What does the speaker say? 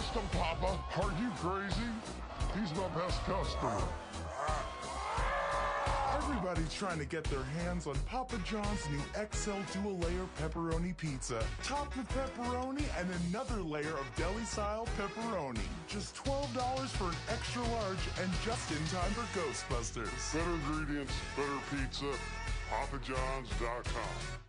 him, Papa. Are you crazy? He's my best customer. Everybody's trying to get their hands on Papa John's new XL dual-layer pepperoni pizza, topped with pepperoni and another layer of deli-style pepperoni. Just $12 for an extra large and just in time for Ghostbusters. Better ingredients, better pizza. PapaJohns.com.